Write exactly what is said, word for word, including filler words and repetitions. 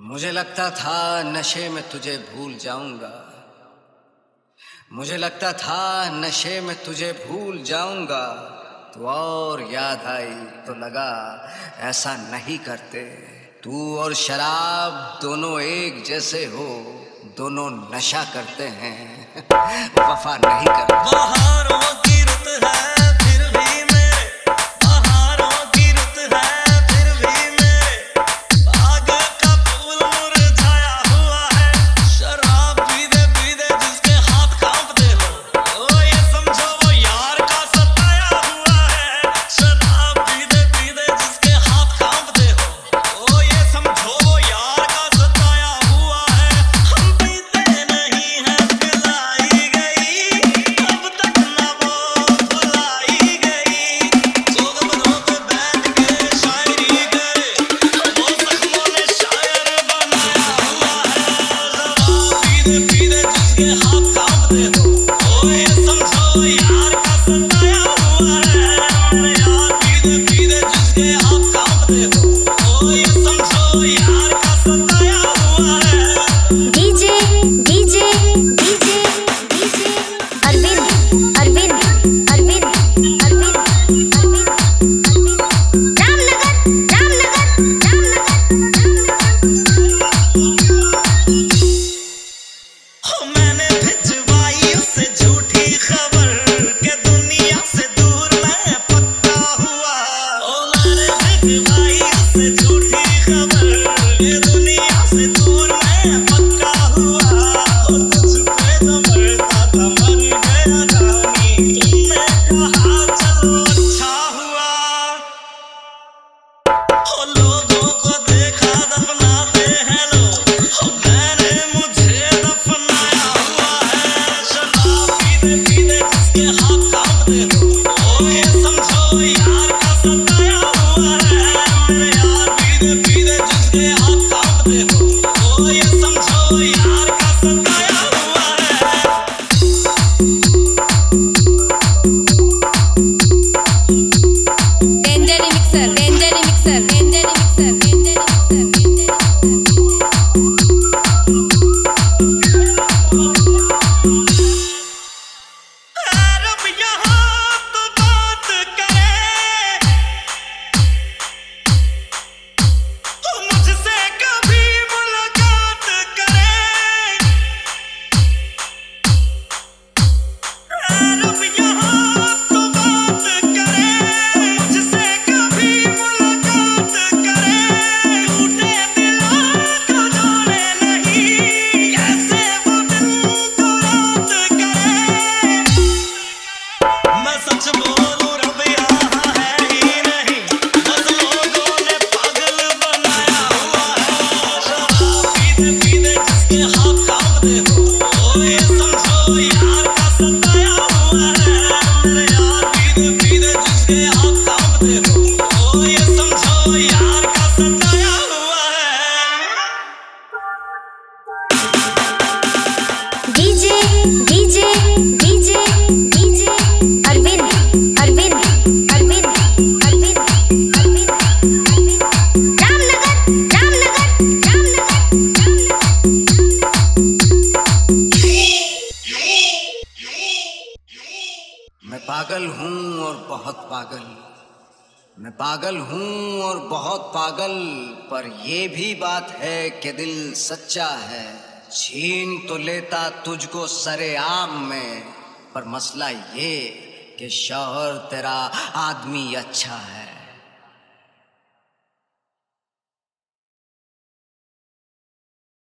मुझे लगता था नशे में तुझे भूल जाऊंगा, मुझे लगता था नशे में तुझे भूल जाऊंगा, तो और याद आई तो लगा ऐसा नहीं करते। तू और शराब दोनों एक जैसे हो, दोनों नशा करते हैं वफा नहीं करते। बहारों की रुत है फिर भी मेरे, बहारों की रुत है फिर भी मेरे, बाग का फूल मुरझाया हुआ है। शराब पीते पीते जिसके हाथ कांपते हो, ओ ये समझो वो यार का सताया हुआ है। शराब पीते पीते जिसके हाथ कांपते हो, ओ ये समझो वो यार का सताया हुआ है। हम पीते नहीं हैं पिलाई गई, अब तक ना वो भुलाई गई। जोगबनों पे बैठ के शायरी करे, वो जख्मों ने शायर बनाया हुआ है। शराब पीते पीते जिसके हाथ कांपते हो, ओ ये समझो यार का सताया हुआ है। यार पीते पीते जिसके हाथ कांपते हो, ओ ये समझो यार का सताया हुआ है। DJ DJ DJ DJ Arvind Arvind Arvind Arvind Arvind Ramnagar Ramnagar Ramnagar हो मैंने भिजवाई उसे झूठी खबर के दुनिया से दूर मैं पक्का हुआ। ओ मैंने भिजवाई उसे झूठी खबर के दुनिया से दूर मैं पक्का हुआ। ओ तुझ पे तो मरता था मर गया जानी, तुमने कहा चलो अच्छा हुआ। ओ लोगों को देखा दफनाते हैं लोग, ओ मैंने मुझे दफनाया हुआ है। शराब पीते पीते जिसके हाथ कांपते हो, ओ ये समझो यार का सताया हुआ है। यार पीते पीते जिसके हाथ कांपते हो, ओ ये समझो यार का सताया हुआ है। Danger mixer danger mixer danger mixer danger mixer रब यहाँ तो बात करे, तो मुझसे कभी मुलाकात करे। रब यहाँ तो बात करे, मुझसे कभी मुलाकात करे। टूटे दिलों को जोड़े नहीं, कैसे वो दिन को रात करे। मैं सच बोलूं रब यहाँ है ही नहीं, बस लोगों ने पागल बनाया हुआ है। शराब पीते पीते जिसके हाथ कांपते हो, ओ ये समझो यार का सताया हुआ है। यार पीते पीते जिसके हाथ कांपते हो, ओ ये समझो यार का सताया हुआ है। DJ DJ DJ DJ Arvind Arvind Arvind Arvind Arvind Ramnagar Ramnagar Ramnagar मैं पागल हूँ और बहुत पागल, मैं पागल हूँ और बहुत पागल, पर ये भी बात है कि दिल सच्चा है। छीन तो लेता तुझको सरेआम में, पर मसला ये कि शौहर तेरा आदमी अच्छा है।